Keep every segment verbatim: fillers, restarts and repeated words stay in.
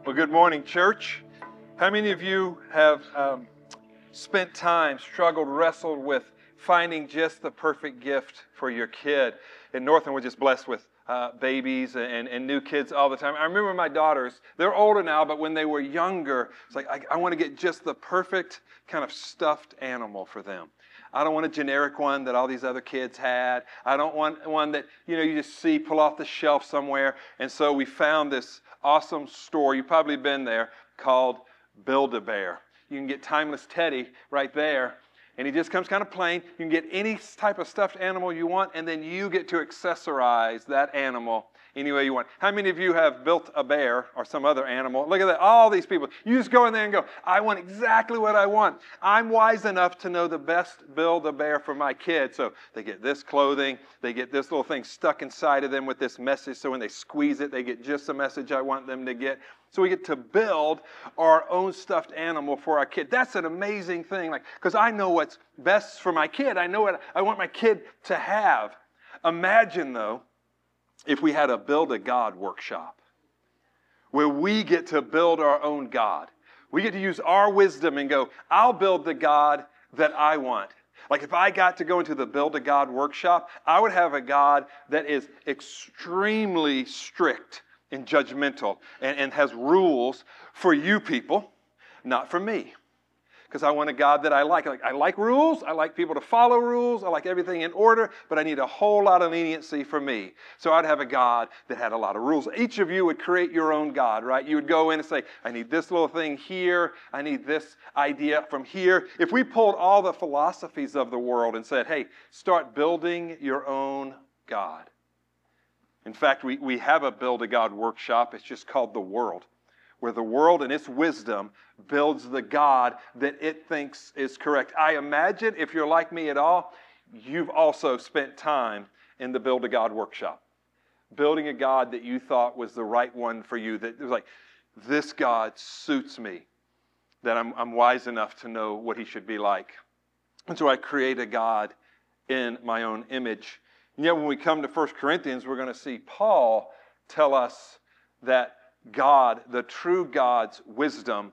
Well, good morning, church. How many of you have um, spent time, struggled, wrestled with finding just the perfect gift for your kid? In Northland, we're just blessed with uh, babies and, and new kids all the time. I remember my daughters, they're older now, but when they were younger, it's like, I, I want to get just the perfect kind of stuffed animal for them. I don't want a generic one that all these other kids had. I don't want one that, you know, you just see pull off the shelf somewhere. And so we found this awesome store, you've probably been there, called Build-A-Bear. You can get Timeless Teddy right there, and he just comes kind of plain. You can get any type of stuffed animal you want, and then you get to accessorize that animal any way you want. How many of you have built a bear or some other animal? Look at that, all these people. You just go in there and go, I want exactly what I want. I'm wise enough to know the best Build-A-Bear for my kid. So they get this clothing, they get this little thing stuck inside of them with this message, so when they squeeze it, they get just the message I want them to get. So we get to build our own stuffed animal for our kid. That's an amazing thing, like, because I know what's best for my kid. I know what I want my kid to have. Imagine, though, if we had a Build-A-God workshop where we get to build our own God. We get to use our wisdom and go, I'll build the God that I want. Like if I got to go into the Build-A-God workshop, I would have a God that is extremely strict and judgmental and, and has rules for you people, not for me. Because I want a God that I like. like. I like rules. I like people to follow rules. I like everything in order. But I need a whole lot of leniency for me. So I'd have a God that had a lot of rules. Each of you would create your own God, right? You would go in and say, I need this little thing here. I need this idea from here. If we pulled all the philosophies of the world and said, hey, start building your own God. In fact, we, we have a Build-A-God workshop. It's just called The World, where the world in its wisdom builds the God that it thinks is correct. I imagine if you're like me at all, you've also spent time in the Build-A-God workshop, building a God that you thought was the right one for you, that was like, this God suits me, that I'm, I'm wise enough to know what he should be like. And so I create a God in my own image. And yet when we come to First Corinthians, we're going to see Paul tell us that God, the true God's wisdom,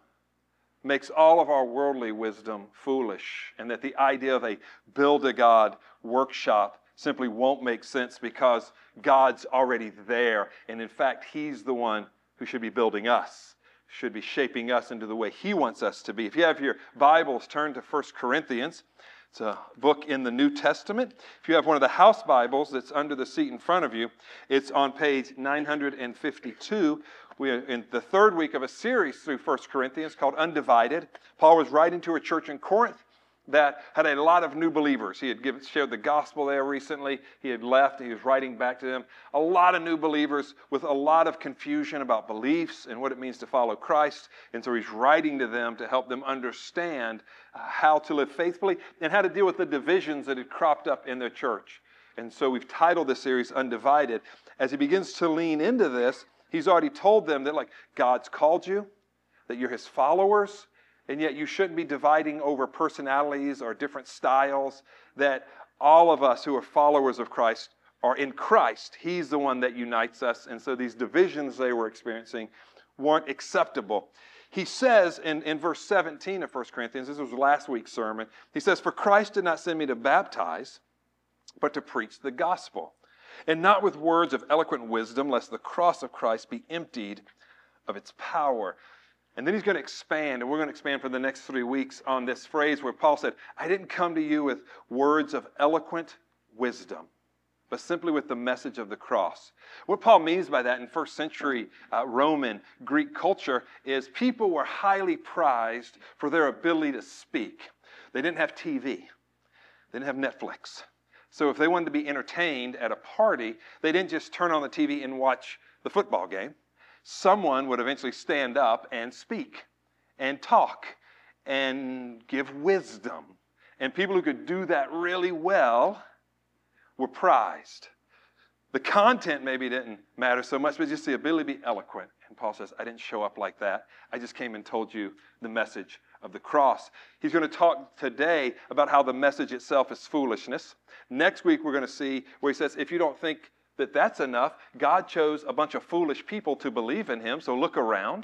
makes all of our worldly wisdom foolish, and that the idea of a Build-A-God workshop simply won't make sense because God's already there, and in fact, he's the one who should be building us, should be shaping us into the way he wants us to be. If you have your Bibles, turn to First Corinthians. It's a book in the New Testament. If you have one of the house Bibles that's under the seat in front of you, it's on page nine hundred fifty-two. We are in the third week of a series through First Corinthians called Undivided. Paul was writing to a church in Corinth that had a lot of new believers. He had given, shared the gospel there recently. He had left. He was writing back to them. A lot of new believers with a lot of confusion about beliefs and what it means to follow Christ. And so he's writing to them to help them understand uh, how to live faithfully and how to deal with the divisions that had cropped up in their church. And so we've titled this series Undivided. As he begins to lean into this, he's already told them that, like, God's called you, that you're his followers, and yet you shouldn't be dividing over personalities or different styles, that all of us who are followers of Christ are in Christ. He's the one that unites us, and so these divisions they were experiencing weren't acceptable. He says in, in verse seventeen of First Corinthians, this was last week's sermon, he says, for Christ did not send me to baptize, but to preach the gospel, and not with words of eloquent wisdom, lest the cross of Christ be emptied of its power. And then he's going to expand, and we're going to expand for the next three weeks on this phrase where Paul said, I didn't come to you with words of eloquent wisdom, but simply with the message of the cross. What Paul means by that in first century uh, Roman Greek culture is people were highly prized for their ability to speak. They didn't have T V. They didn't have Netflix. So if they wanted to be entertained at a party, they didn't just turn on the T V and watch the football game. Someone would eventually stand up and speak and talk and give wisdom. And people who could do that really well were prized. The content maybe didn't matter so much, but just the ability to be eloquent. And Paul says, I didn't show up like that. I just came and told you the message of the cross. He's going to talk today about how the message itself is foolishness. Next week, we're going to see where he says, if you don't think that that's enough, God chose a bunch of foolish people to believe in him, so look around.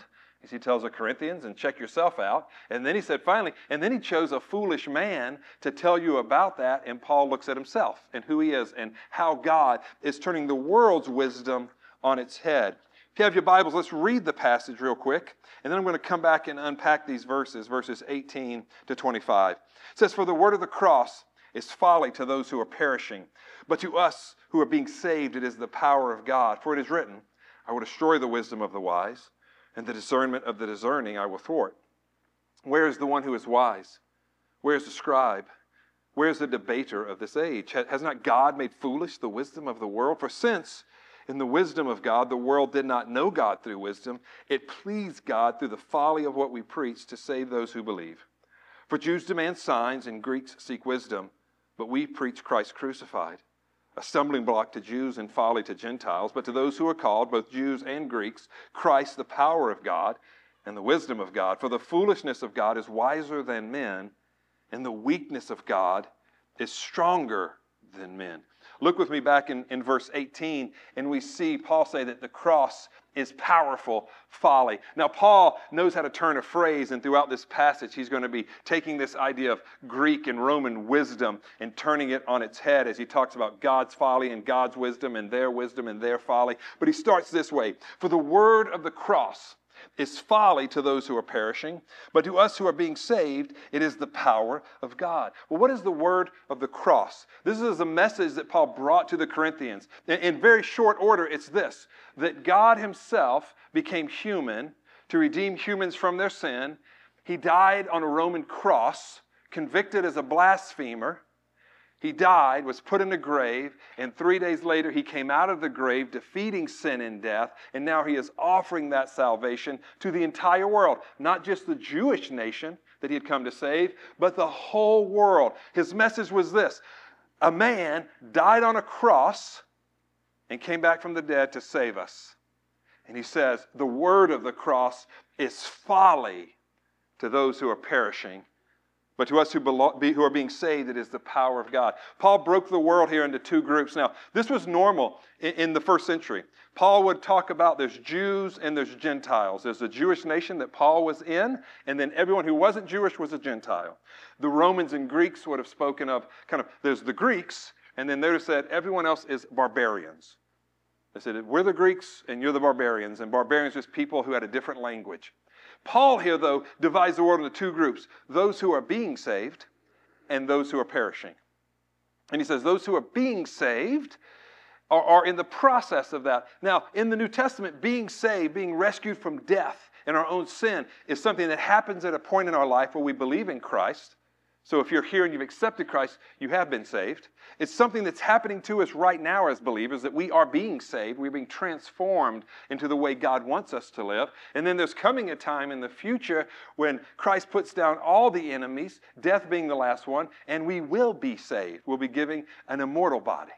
He tells the Corinthians, and check yourself out. And then he said, finally, and then he chose a foolish man to tell you about that. And Paul looks at himself and who he is and how God is turning the world's wisdom on its head. If you have your Bibles, let's read the passage real quick. And then I'm going to come back and unpack these verses, verses eighteen to twenty-five. It says, for the word of the cross is folly to those who are perishing, but to us who are being saved, it is the power of God. For it is written, I will destroy the wisdom of the wise, and the discernment of the discerning I will thwart. Where is the one who is wise? Where is the scribe? Where is the debater of this age? Has not God made foolish the wisdom of the world? For since in the wisdom of God, the world did not know God through wisdom, it pleased God through the folly of what we preach to save those who believe. For Jews demand signs and Greeks seek wisdom, but we preach Christ crucified, a stumbling block to Jews and folly to Gentiles, but to those who are called, both Jews and Greeks, Christ the power of God and the wisdom of God. For the foolishness of God is wiser than men, and the weakness of God is stronger than men. Look with me back in, in verse eighteen, and we see Paul say that the cross is powerful folly. Now, Paul knows how to turn a phrase, and throughout this passage, he's going to be taking this idea of Greek and Roman wisdom and turning it on its head as he talks about God's folly and God's wisdom and their wisdom and their folly. But he starts this way, for the word of the cross is folly to those who are perishing, but to us who are being saved, it is the power of God. Well, what is the word of the cross? This is a message that Paul brought to the Corinthians. In, in very short order, it's this, that God himself became human to redeem humans from their sin. He died on a Roman cross, convicted as a blasphemer. He died, was put in a grave, and three days later he came out of the grave, defeating sin and death, and now he is offering that salvation to the entire world, not just the Jewish nation that he had come to save, but the whole world. His message was this, a man died on a cross and came back from the dead to save us. And he says, the word of the cross is folly to those who are perishing, but to us who, belong, who are being saved, it is the power of God. Paul broke the world here into two groups. Now, this was normal in, in the first century. Paul would talk about there's Jews and there's Gentiles. There's the Jewish nation that Paul was in, and then everyone who wasn't Jewish was a Gentile. The Romans and Greeks would have spoken of kind of, there's the Greeks, and then they would have said everyone else is barbarians. They said, we're the Greeks and you're the barbarians, and barbarians are just people who had a different language. Paul here, though, divides the world into two groups, those who are being saved and those who are perishing. And he says those who are being saved are, are in the process of that. Now, in the New Testament, being saved, being rescued from death and our own sin is something that happens at a point in our life where we believe in Christ. So if you're here and you've accepted Christ, you have been saved. It's something that's happening to us right now as believers, that we are being saved. We're being transformed into the way God wants us to live. And then there's coming a time in the future when Christ puts down all the enemies, death being the last one, and we will be saved. We'll be giving an immortal body.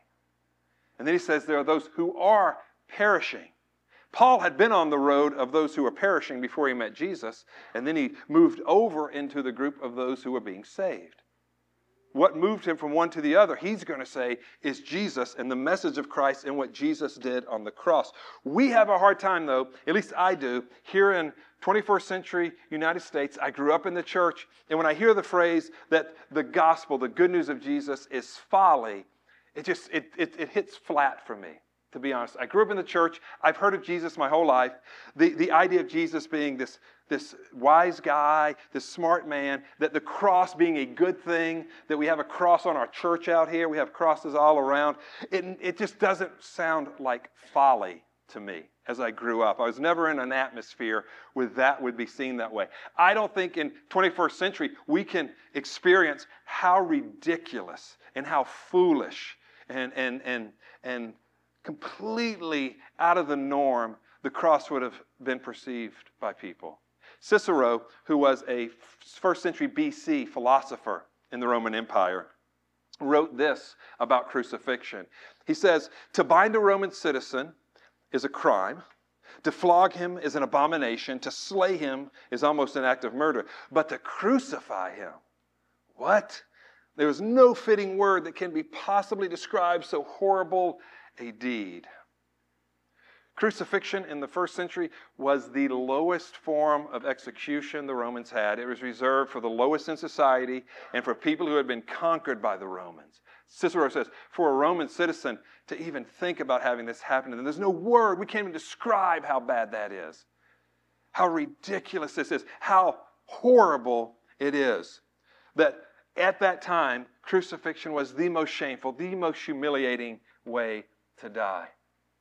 And then he says there are those who are perishing. Paul had been on the road of those who were perishing before he met Jesus, and then he moved over into the group of those who were being saved. What moved him from one to the other, he's going to say, is Jesus and the message of Christ and what Jesus did on the cross. We have a hard time, though, at least I do, here in twenty-first century United States. I grew up in the church, and when I hear the phrase that the gospel, the good news of Jesus, is folly, it just, it, it, it hits flat for me. To be honest, I grew up in the church. I've heard of Jesus my whole life. The, the idea of Jesus being this, this wise guy, this smart man, that the cross being a good thing, that we have a cross on our church out here, we have crosses all around. It, it just doesn't sound like folly to me as I grew up. I was never in an atmosphere where that would be seen that way. I don't think in twenty-first century we can experience how ridiculous and how foolish and and and and completely out of the norm the cross would have been perceived by people. Cicero, who was a first century B C philosopher in the Roman Empire, wrote this about crucifixion. He says, to bind a Roman citizen is a crime. To flog him is an abomination. To slay him is almost an act of murder. But to crucify him, what? There is no fitting word that can be possibly described so horrible a deed. Crucifixion in the first century was the lowest form of execution the Romans had. It was reserved for the lowest in society and for people who had been conquered by the Romans. Cicero says, for a Roman citizen to even think about having this happen to them, there's no word, we can't even describe how bad that is. How ridiculous this is, how horrible it is. That at that time, crucifixion was the most shameful, the most humiliating way to die.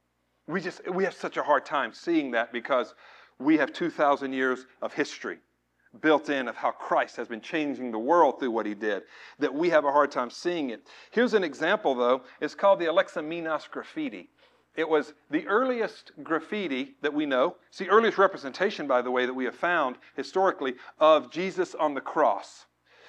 We just, we have such a hard time seeing that because we have two thousand years of history built in of how Christ has been changing the world through what he did, that we have a hard time seeing it. Here's an example, though. It's called the Alexamenos graffiti. It was the earliest graffiti that we know. It's the earliest representation, by the way, that we have found historically of Jesus on the cross.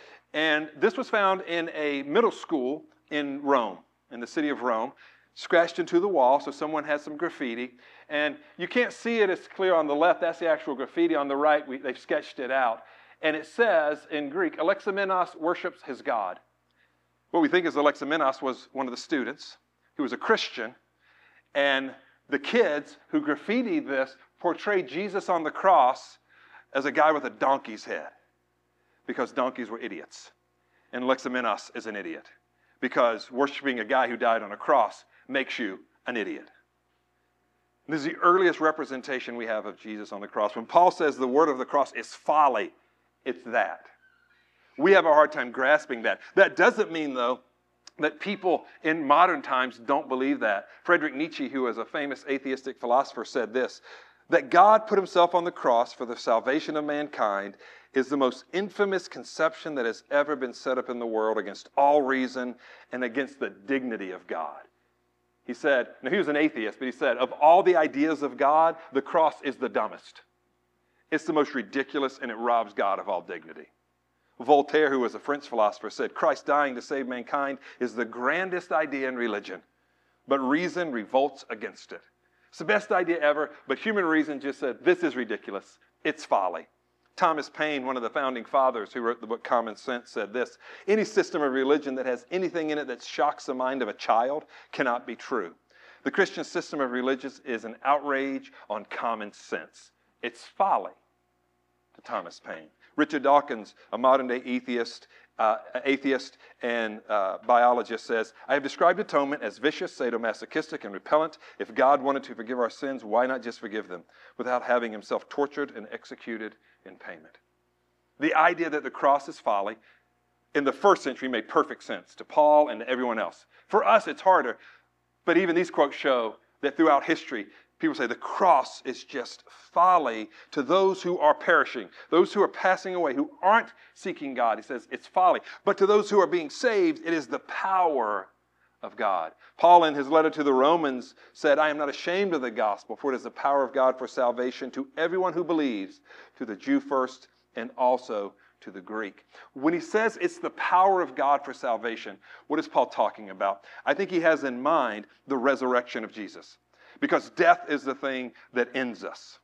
And this was found in a middle school in Rome, in the city of Rome, scratched into the wall, so someone had some graffiti. And you can't see it as clear on the left. That's the actual graffiti. On the right, we, they've sketched it out. And it says in Greek, Alexamenos worships his God. What we think is Alexamenos was one of the students who was a Christian. And the kids who graffitied this portrayed Jesus on the cross as a guy with a donkey's head, because donkeys were idiots. And Alexamenos is an idiot, because worshiping a guy who died on a cross makes you an idiot. This is the earliest representation we have of Jesus on the cross. When Paul says the word of the cross is folly, it's that. We have a hard time grasping that. That doesn't mean, though, that people in modern times don't believe that. Friedrich Nietzsche, who was a famous atheistic philosopher, said this, that God put himself on the cross for the salvation of mankind is the most infamous conception that has ever been set up in the world against all reason and against the dignity of God. He said, now he was an atheist, but he said, of all the ideas of God, the cross is the dumbest. It's the most ridiculous, and it robs God of all dignity. Voltaire, who was a French philosopher, said, Christ dying to save mankind is the grandest idea in religion, but reason revolts against it. It's the best idea ever, but human reason just said, this is ridiculous. It's folly. Thomas Paine, one of the founding fathers who wrote the book Common Sense, said this, any system of religion that has anything in it that shocks the mind of a child cannot be true. The Christian system of religion is an outrage on common sense. It's folly, to Thomas Paine. Richard Dawkins, a modern-day atheist, uh, atheist and uh, biologist, says, I have described atonement as vicious, sadomasochistic, and repellent. If God wanted to forgive our sins, why not just forgive them without having himself tortured and executed in payment? The idea that the cross is folly in the first century made perfect sense to Paul and to everyone else. For us, it's harder, but even these quotes show that throughout history, people say the cross is just folly to those who are perishing, those who are passing away, who aren't seeking God. He says it's folly. But to those who are being saved, it is the power of God. Paul, in his letter to the Romans, said, I am not ashamed of the gospel, for it is the power of God for salvation to everyone who believes, to the Jew first and also to the Greek. When he says it's the power of God for salvation, what is Paul talking about? I think he has in mind the resurrection of Jesus. Because death is the thing that ends us.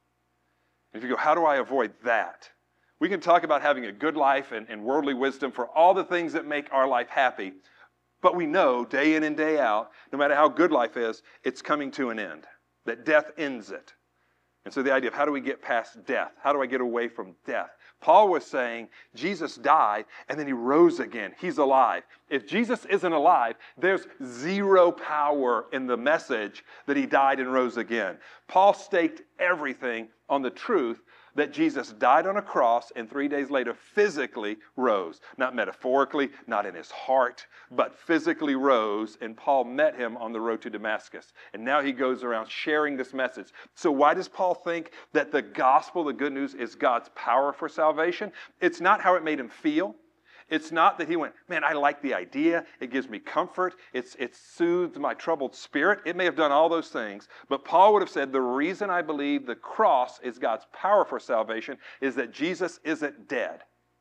If you go, how do I avoid that? We can talk about having a good life and, and worldly wisdom for all the things that make our life happy. But we know day in and day out, no matter how good life is, it's coming to an end. That death ends it. And so the idea of how do we get past death? How do I get away from death? Paul was saying Jesus died and then he rose again. He's alive. If Jesus isn't alive, there's zero power in the message that he died and rose again. Paul staked everything on the truth that Jesus died on a cross and three days later physically rose. Not metaphorically, not in his heart, but physically rose, and Paul met him on the road to Damascus. And now he goes around sharing this message. So why does Paul think that the gospel, the good news, is God's power for salvation? It's not how it made him feel. It's not that he went, man, I like the idea. It gives me comfort. It's, it soothes my troubled spirit. It may have done all those things. But Paul would have said, the reason I believe the cross is God's power for salvation is that Jesus isn't dead.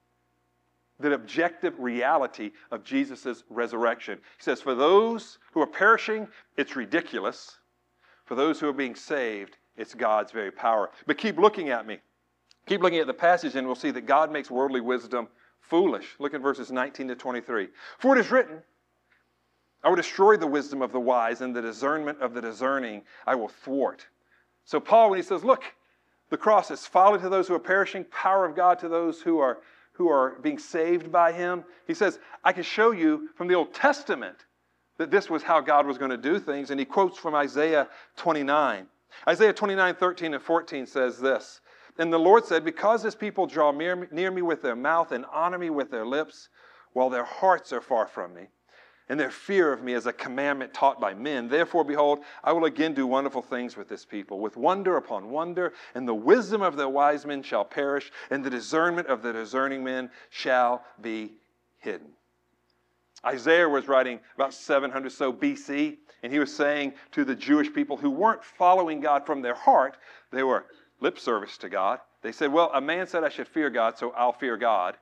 The objective reality of Jesus' resurrection. He says, for those who are perishing, it's ridiculous. For those who are being saved, it's God's very power. But keep looking at me. Keep looking at the passage and we'll see that God makes worldly wisdom foolish. Look at verses nineteen to twenty-three. For it is written, I will destroy the wisdom of the wise, and the discernment of the discerning I will thwart. So Paul, when he says, look, the cross is folly to those who are perishing, power of God to those who are, who are being saved by him. He says, I can show you from the Old Testament that this was how God was going to do things. And he quotes from Isaiah twenty-nine. Isaiah twenty-nine, thirteen and fourteen says this. And the Lord said, because this people draw near, near me with their mouth and honor me with their lips, while their hearts are far from me, and their fear of me is a commandment taught by men. Therefore, behold, I will again do wonderful things with this people, with wonder upon wonder, and the wisdom of the wise men shall perish, and the discernment of the discerning men shall be hidden. Isaiah was writing about seven hundred so B C, and he was saying to the Jewish people who weren't following God from their heart, they were lip service to God. They said, well, a man said I should fear God, so I'll fear God.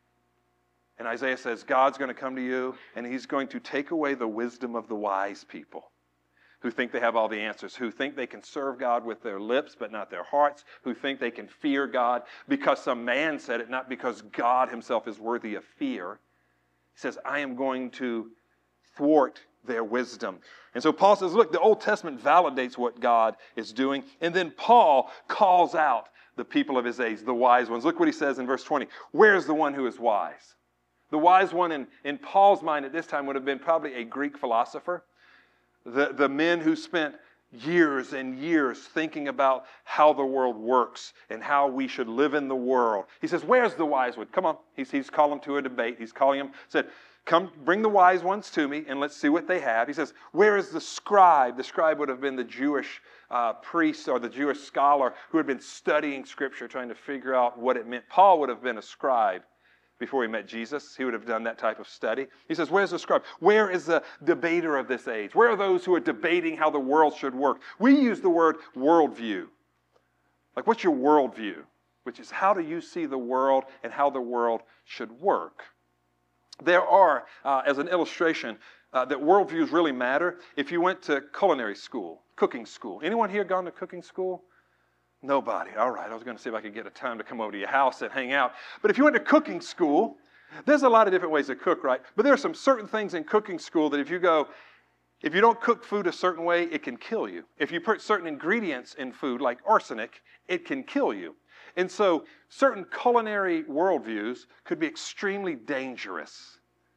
And Isaiah says, God's going to come to you, and he's going to take away the wisdom of the wise people who think they have all the answers, who think they can serve God with their lips but not their hearts, who think they can fear God because some man said it, not because God himself is worthy of fear. He says, I am going to thwart their wisdom. And so Paul says, look, the Old Testament validates what God is doing. And then Paul calls out the people of his age, the wise ones. Look what he says in verse twenty. Where's the one who is wise? The wise one in, in Paul's mind at this time would have been probably a Greek philosopher. The, the men who spent years and years thinking about how the world works and how we should live in the world. He says, where's the wise one? Come on. He's, he's calling them to a debate. He's calling them, said, come bring the wise ones to me and let's see what they have. He says, where is the scribe? The scribe would have been the Jewish uh, priest or the Jewish scholar who had been studying Scripture, trying to figure out what it meant. Paul would have been a scribe. Before he met Jesus, he would have done that type of study. He says, where's the scribe? Where is the debater of this age? Where are those who are debating how the world should work? We use the word worldview. Like, what's your worldview? Which is, how do you see the world and how the world should work? There are, uh, as an illustration, uh, that worldviews really matter. If you went to culinary school, cooking school. Anyone here gone to cooking school? Nobody. All right, I was going to see if I could get a time to come over to your house and hang out. But if you went to cooking school, there's a lot of different ways to cook, right? But there are some certain things in cooking school that if you go, if you don't cook food a certain way, it can kill you. If you put certain ingredients in food, like arsenic, it can kill you. And so certain culinary worldviews could be extremely dangerous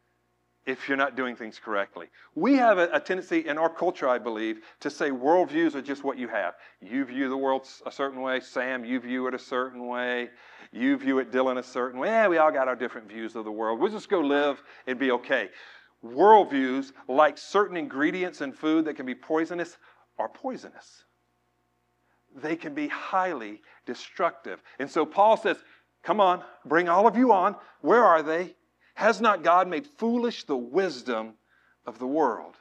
if you're not doing things correctly. We have a, a tendency in our culture, I believe, to say worldviews are just what you have. You view the world a certain way. Sam, you view it a certain way. You view it, Dylan, a certain way. Yeah, we all got our different views of the world. We'll just go live and be okay. Worldviews, like certain ingredients in food that can be poisonous, are poisonous. They can be highly destructive. And so Paul says, come on, bring all of you on. Where are they? Has not God made foolish the wisdom of the world?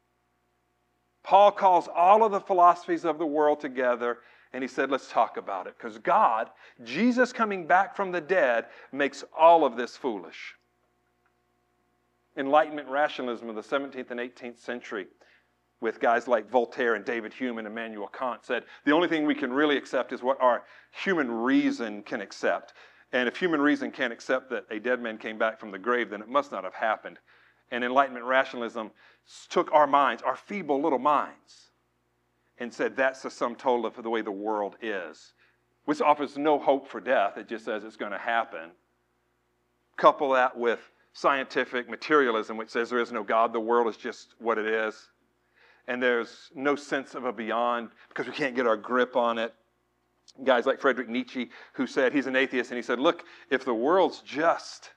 Paul calls all of the philosophies of the world together, and he said, let's talk about it. Because God, Jesus coming back from the dead, makes all of this foolish. Enlightenment rationalism of the seventeenth and eighteenth century, with guys like Voltaire and David Hume and Immanuel Kant, said the only thing we can really accept is what our human reason can accept. And if human reason can't accept that a dead man came back from the grave, then it must not have happened. And Enlightenment rationalism took our minds, our feeble little minds, and said that's the sum total of the way the world is, which offers no hope for death. It just says it's going to happen. Couple that with scientific materialism, which says there is no God, the world is just what it is, and there's no sense of a beyond because we can't get our grip on it. Guys like Friedrich Nietzsche, who said, he's an atheist, and he said, look, if the world's just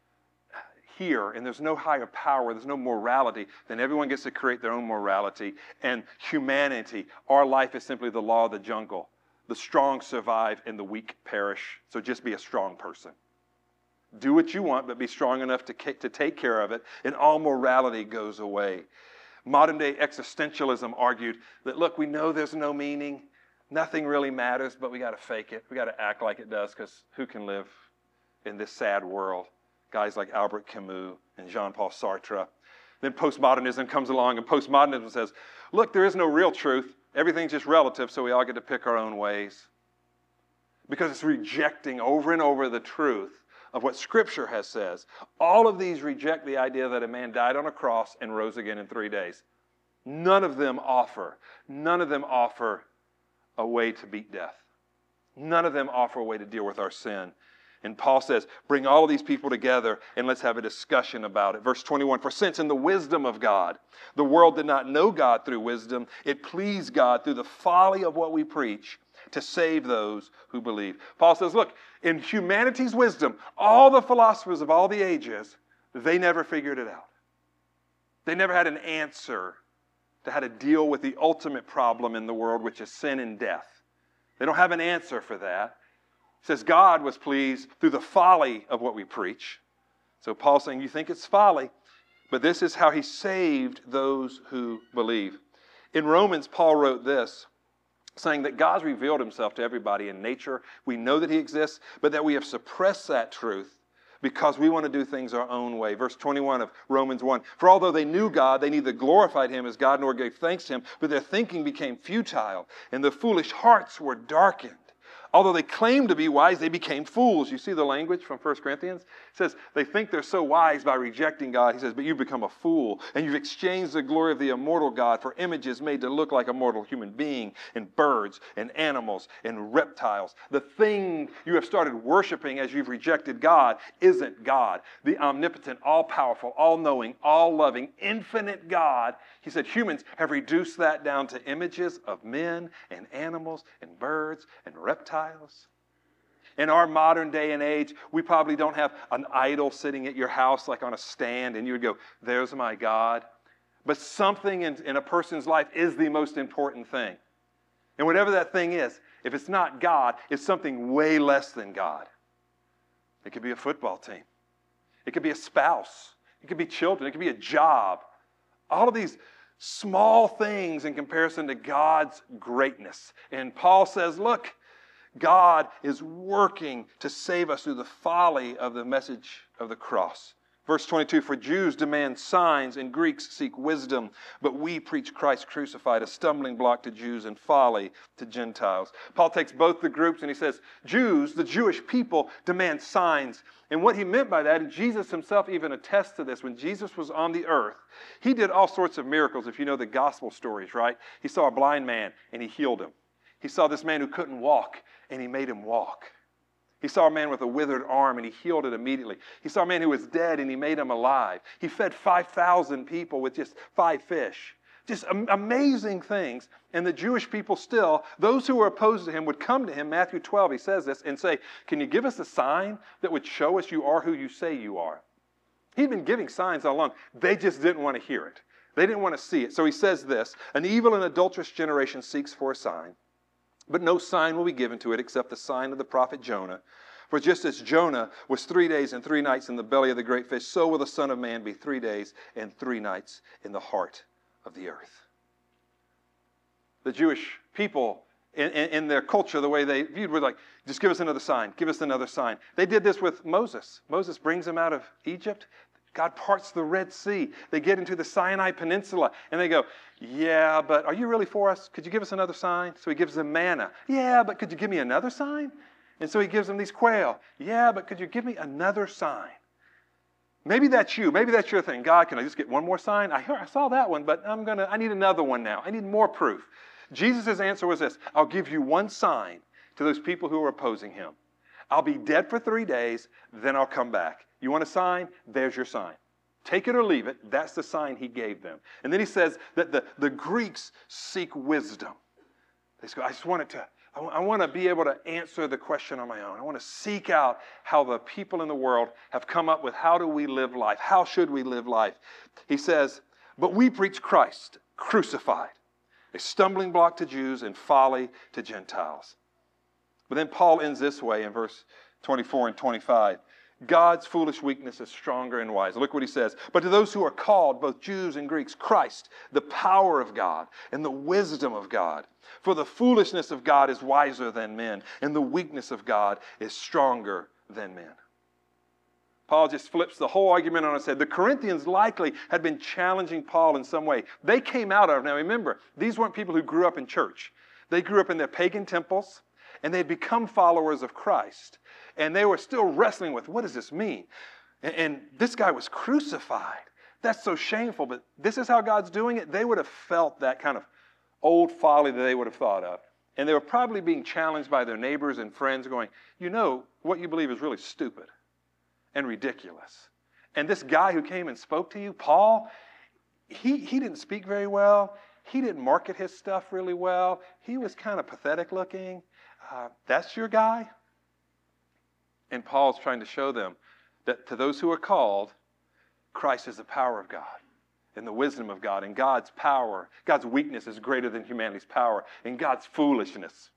here and there's no higher power, there's no morality, then everyone gets to create their own morality. And humanity, our life is simply the law of the jungle. The strong survive and the weak perish. So just be a strong person. Do what you want, but be strong enough to, to take care of it, and all morality goes away. Modern day existentialism argued that, look, we know there's no meaning. Nothing really matters, but we got to fake it. We got to act like it does, because who can live in this sad world? Guys like Albert Camus and Jean-Paul Sartre. Then postmodernism comes along, and postmodernism says, look, there is no real truth. Everything's just relative, so we all get to pick our own ways. Because it's rejecting over and over the truth of what Scripture has says. All of these reject the idea that a man died on a cross and rose again in three days. None of them offer, none of them offer a way to beat death. None of them offer a way to deal with our sin. And Paul says, bring all of these people together and let's have a discussion about it. Verse twenty-one, for since in the wisdom of God, the world did not know God through wisdom, it pleased God through the folly of what we preach to save those who believe. Paul says, look, in humanity's wisdom, all the philosophers of all the ages, they never figured it out. They never had an answer to how to deal with the ultimate problem in the world, which is sin and death. They don't have an answer for that. He says God was pleased through the folly of what we preach. So Paul's saying, you think it's folly, but this is how he saved those who believe. In Romans, Paul wrote this, saying that God's revealed himself to everybody in nature. We know that he exists, but that we have suppressed that truth because we want to do things our own way. Verse twenty-one of Romans one, for although they knew God, they neither glorified him as God nor gave thanks to him, but their thinking became futile, and their foolish hearts were darkened. Although they claimed to be wise, they became fools. You see the language from First Corinthians? It says they think they're so wise by rejecting God. He says, but you've become a fool, and you've exchanged the glory of the immortal God for images made to look like a mortal human being, and birds, and animals, and reptiles. The thing you have started worshiping as you've rejected God isn't God. The omnipotent, all-powerful, all-knowing, all-loving, infinite God. He said humans have reduced that down to images of men and animals and birds and reptiles. In our modern day and age, we probably don't have an idol sitting at your house like on a stand and you would go, there's my God. But something in, in a person's life is the most important thing. And whatever that thing is, if it's not God, it's something way less than God. It could be a football team. It could be a spouse. It could be children. It could be a job. All of these small things in comparison to God's greatness. And Paul says, look, God is working to save us through the folly of the message of the cross. Verse twenty-two, for Jews demand signs and Greeks seek wisdom, but we preach Christ crucified, a stumbling block to Jews and folly to Gentiles. Paul takes both the groups and he says, Jews, the Jewish people, demand signs. And what he meant by that, and Jesus himself even attests to this, when Jesus was on the earth, he did all sorts of miracles, if you know the gospel stories, right? He saw a blind man and he healed him. He saw this man who couldn't walk and he made him walk. He saw a man with a withered arm and he healed it immediately. He saw a man who was dead and he made him alive. He fed five thousand people with just five fish. Just amazing things. And the Jewish people still, those who were opposed to him would come to him, Matthew twelve, he says this, and say, can you give us a sign that would show us you are who you say you are? He'd been giving signs all along. They just didn't want to hear it. They didn't want to see it. So he says this, an evil and adulterous generation seeks for a sign, but no sign will be given to it except the sign of the prophet Jonah. For just as Jonah was three days and three nights in the belly of the great fish, so will the Son of Man be three days and three nights in the heart of the earth. The Jewish people, in, in, in their culture, the way they viewed were like, just give us another sign, give us another sign. They did this with Moses. Moses brings them out of Egypt. God parts the Red Sea. They get into the Sinai Peninsula and they go, yeah, but are you really for us? Could you give us another sign? So he gives them manna. Yeah, but could you give me another sign? And so he gives them these quail. Yeah, but could you give me another sign? Maybe that's you. Maybe that's your thing. God, can I just get one more sign? I, heard, I saw that one, but I'm gonna. I need another one now. I need more proof. Jesus' answer was this. I'll give you one sign to those people who are opposing him. I'll be dead for three days, then I'll come back. You want a sign? There's your sign. Take it or leave it. That's the sign he gave them. And then he says that the, the Greeks seek wisdom. They go, I just want it to, I, I want to be able to answer the question on my own. I want to seek out how the people in the world have come up with how do we live life? How should we live life? He says, but we preach Christ crucified, a stumbling block to Jews and folly to Gentiles. But then Paul ends this way in verse twenty-four and twenty-five. God's foolish weakness is stronger and wiser. Look what he says. But to those who are called, both Jews and Greeks, Christ, the power of God and the wisdom of God. For the foolishness of God is wiser than men, and the weakness of God is stronger than men. Paul just flips the whole argument on its head. The Corinthians likely had been challenging Paul in some way. They came out of, now remember, these weren't people who grew up in church. They grew up in their pagan temples, and they had become followers of Christ. And they were still wrestling with, what does this mean? And, and this guy was crucified. That's so shameful, but this is how God's doing it. They would have felt that kind of old folly that they would have thought of. And they were probably being challenged by their neighbors and friends going, you know, what you believe is really stupid and ridiculous. And this guy who came and spoke to you, Paul, he, he didn't speak very well. He didn't market his stuff really well. He was kind of pathetic looking. Uh, that's your guy? And Paul's trying to show them that to those who are called, Christ is the power of God and the wisdom of God. And God's power, God's weakness is greater than humanity's power. And God's foolishness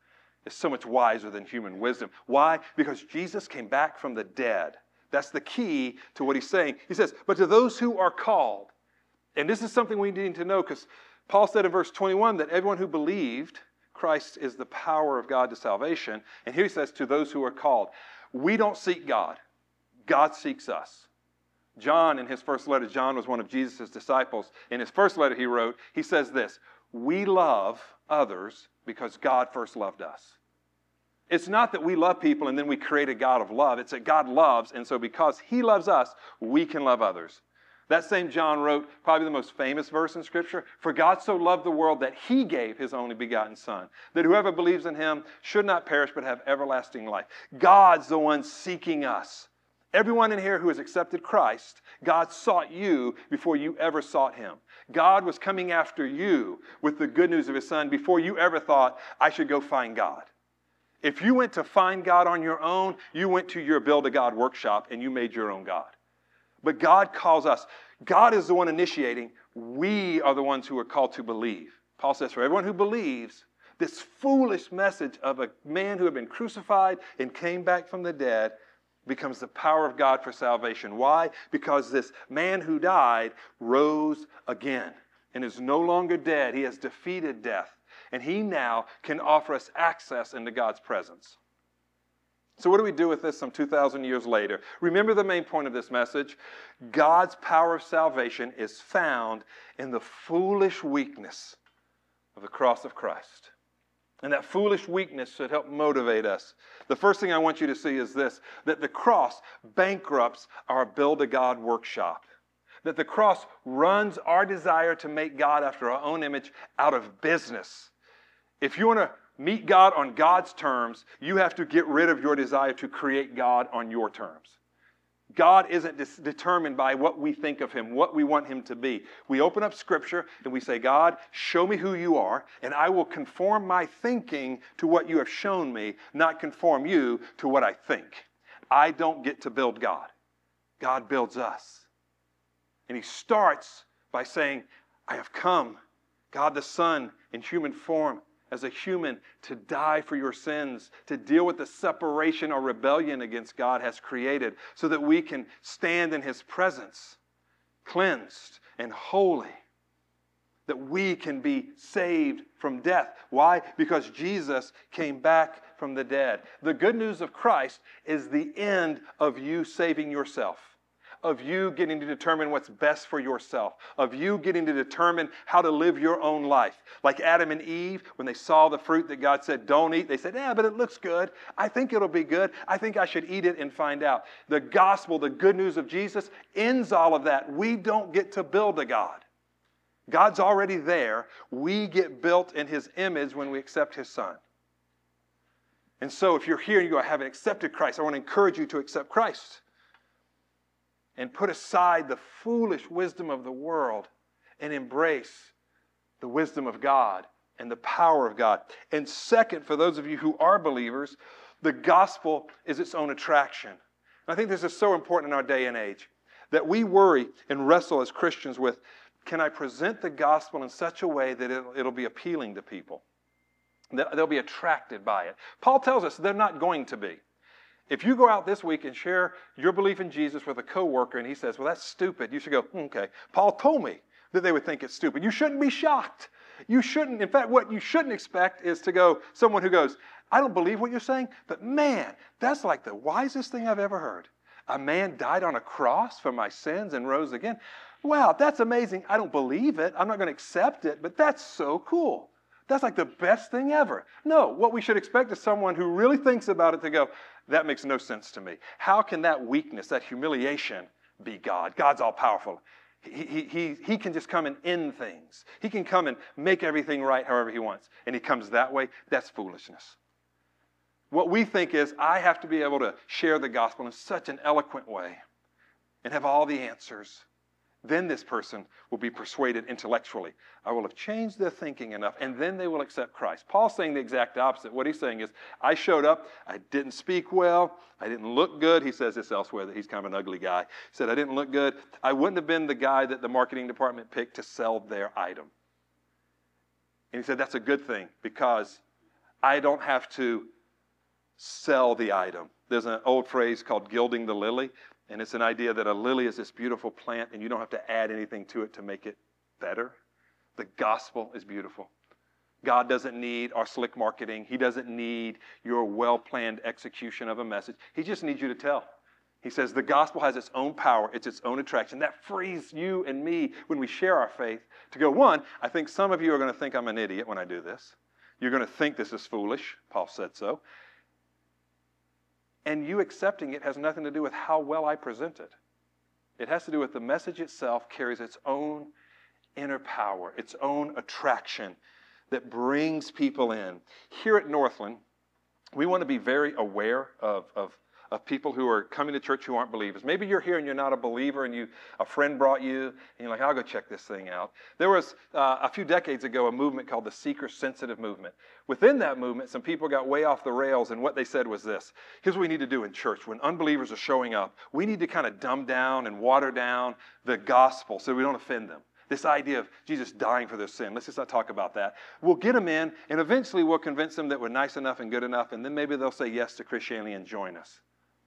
is so much wiser than human wisdom. Why? Because Jesus came back from the dead. That's the key to what he's saying. He says, but to those who are called, and this is something we need to know because Paul said in verse twenty-one that everyone who believed Christ is the power of God to salvation. And here he says, to those who are called. We don't seek God. God seeks us. John, in his first letter, John was one of Jesus' disciples. In his first letter he wrote, he says this, we love others because God first loved us. It's not that we love people and then we create a God of love. It's that God loves, and so because he loves us, we can love others. That same John wrote probably the most famous verse in Scripture. For God so loved the world that he gave his only begotten Son, that whoever believes in him should not perish but have everlasting life. God's the one seeking us. Everyone in here who has accepted Christ, God sought you before you ever sought him. God was coming after you with the good news of his Son before you ever thought, I should go find God. If you went to find God on your own, you went to your Build a God workshop and you made your own God. But God calls us. God is the one initiating. We are the ones who are called to believe. Paul says, for everyone who believes, this foolish message of a man who had been crucified and came back from the dead becomes the power of God for salvation. Why? Because this man who died rose again and is no longer dead. He has defeated death. And he now can offer us access into God's presence. So what do we do with this some two thousand years later? Remember the main point of this message. God's power of salvation is found in the foolish weakness of the cross of Christ. And that foolish weakness should help motivate us. The first thing I want you to see is this, that the cross bankrupts our Build a God workshop. That the cross runs our desire to make God after our own image out of business. If you want to meet God on God's terms, you have to get rid of your desire to create God on your terms. God isn't dis- determined by what we think of him, what we want him to be. We open up Scripture and we say, God, show me who you are, and I will conform my thinking to what you have shown me, not conform you to what I think. I don't get to build God. God builds us. And he starts by saying, I have come, God the Son in human form, as a human, to die for your sins, to deal with the separation or rebellion against God has created, so that we can stand in his presence, cleansed and holy, that we can be saved from death. Why? Because Jesus came back from the dead. The good news of Christ is the end of you saving yourself, of you getting to determine what's best for yourself, of you getting to determine how to live your own life. Like Adam and Eve, when they saw the fruit that God said, don't eat, they said, yeah, but it looks good. I think it'll be good. I think I should eat it and find out. The gospel, the good news of Jesus, ends all of that. We don't get to build a God. God's already there. We get built in his image when we accept his Son. And so if you're here and you go, I haven't accepted Christ, I want to encourage you to accept Christ. And put aside the foolish wisdom of the world and embrace the wisdom of God and the power of God. And second, for those of you who are believers, the gospel is its own attraction. And I think this is so important in our day and age, that we worry and wrestle as Christians with, can I present the gospel in such a way that it'll, it'll be appealing to people, that they'll be attracted by it? Paul tells us they're not going to be. If you go out this week and share your belief in Jesus with a coworker and he says, well, that's stupid, you should go, okay. Paul told me that they would think it's stupid. You shouldn't be shocked. You shouldn't, in fact, what you shouldn't expect is to go, someone who goes, I don't believe what you're saying, but man, that's like the wisest thing I've ever heard. A man died on a cross for my sins and rose again. Wow, that's amazing. I don't believe it. I'm not going to accept it, but that's so cool. That's like the best thing ever. No, what we should expect is someone who really thinks about it to go, that makes no sense to me. How can that weakness, that humiliation be God? God's all powerful. He, he, he, he can just come and end things. He can come and make everything right however he wants. And he comes that way. That's foolishness. What we think is, I have to be able to share the gospel in such an eloquent way and have all the answers. Then this person will be persuaded intellectually. I will have changed their thinking enough, and then they will accept Christ. Paul's saying the exact opposite. What he's saying is, I showed up, I didn't speak well, I didn't look good. He says this elsewhere, that he's kind of an ugly guy. He said, I didn't look good. I wouldn't have been the guy that the marketing department picked to sell their item. And he said, that's a good thing, because I don't have to sell the item. There's an old phrase called gilding the lily. And it's an idea that a lily is this beautiful plant and you don't have to add anything to it to make it better. The gospel is beautiful. God doesn't need our slick marketing. He doesn't need your well-planned execution of a message. He just needs you to tell. He says the gospel has its own power. It's its own attraction. That frees you and me when we share our faith to go, one, I think some of you are going to think I'm an idiot when I do this. You're going to think this is foolish. Paul said so. And you accepting it has nothing to do with how well I present it. It has to do with the message itself carries its own inner power, its own attraction that brings people in. Here at Northland, we want to be very aware of, of, of people who are coming to church who aren't believers. Maybe you're here and you're not a believer and you a friend brought you and you're like, I'll go check this thing out. There was, uh, a few decades ago, a movement called the seeker-sensitive movement. Within that movement, some people got way off the rails, and what they said was this. Here's what we need to do in church. When unbelievers are showing up, we need to kind of dumb down and water down the gospel so we don't offend them. This idea of Jesus dying for their sin. Let's just not talk about that. We'll get them in, and eventually we'll convince them that we're nice enough and good enough, and then maybe they'll say yes to Christianity and join us.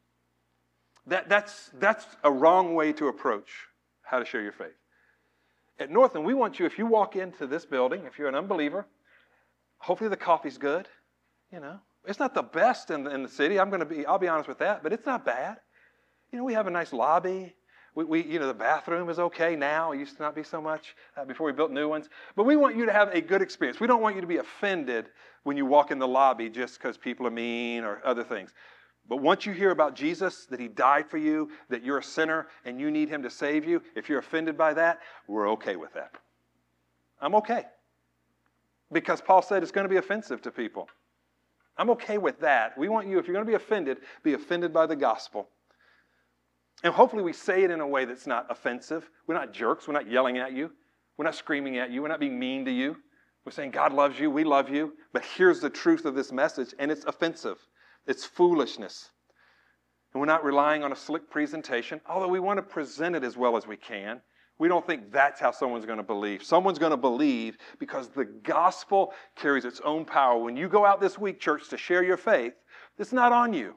That, that's, that's a wrong way to approach how to share your faith. At Northland, we want you, if you walk into this building, if you're an unbeliever, hopefully the coffee's good. You know, it's not the best in the, in the city. I'm going to be, I'll be honest with that, but it's not bad. You know, we have a nice lobby. We, we you know, the bathroom is okay now. It used to not be so much uh, before we built new ones. But we want you to have a good experience. We don't want you to be offended when you walk in the lobby just because people are mean or other things. But once you hear about Jesus, that he died for you, that you're a sinner and you need him to save you, if you're offended by that, we're okay with that. I'm okay. Because Paul said it's going to be offensive to people. I'm okay with that. We want you, if you're going to be offended, be offended by the gospel. And hopefully we say it in a way that's not offensive. We're not jerks. We're not yelling at you. We're not screaming at you. We're not being mean to you. We're saying God loves you. We love you. But here's the truth of this message, and it's offensive. It's foolishness. And we're not relying on a slick presentation, although we want to present it as well as we can. We don't think that's how someone's going to believe. Someone's going to believe because the gospel carries its own power. When you go out this week, church, to share your faith, it's not on you.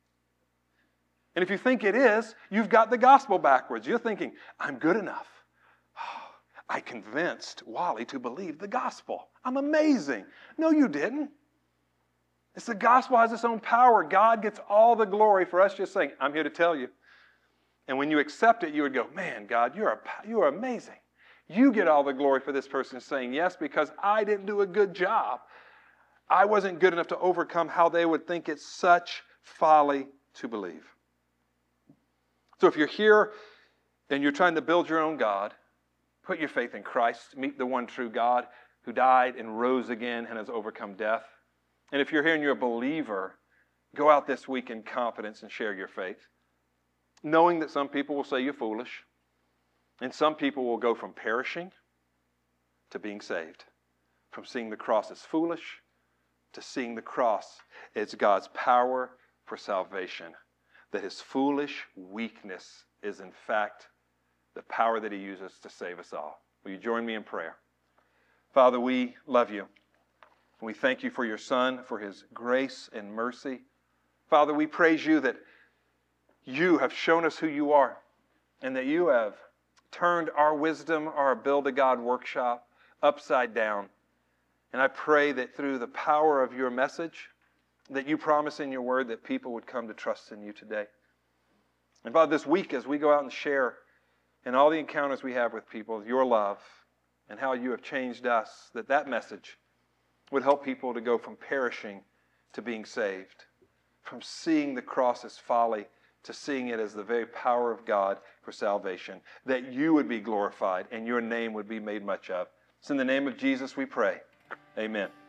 And if you think it is, you've got the gospel backwards. You're thinking, I'm good enough. Oh, I convinced Wally to believe the gospel. I'm amazing. No, you didn't. It's the gospel has its own power. God gets all the glory for us just saying, I'm here to tell you. And when you accept it, you would go, man, God, you're, a, you're amazing. You get all the glory for this person saying yes because I didn't do a good job. I wasn't good enough to overcome how they would think it's such folly to believe. So if you're here and you're trying to build your own God, put your faith in Christ. Meet the one true God who died and rose again and has overcome death. And if you're here and you're a believer, go out this week in confidence and share your faith, knowing that some people will say you're foolish, and some people will go from perishing to being saved, from seeing the cross as foolish to seeing the cross as God's power for salvation, that his foolish weakness is in fact the power that he uses to save us all. Will you join me in prayer? Father, we love you. And we thank you for your Son, for his grace and mercy. Father, we praise you that you have shown us who you are and that you have turned our wisdom, our Build a God workshop, upside down. And I pray that through the power of your message, that you promise in your word that people would come to trust in you today. And Father, this week as we go out and share in all the encounters we have with people, your love and how you have changed us, that that message would help people to go from perishing to being saved, from seeing the cross as folly to seeing it as the very power of God for salvation, that you would be glorified and your name would be made much of. It's in the name of Jesus we pray. Amen.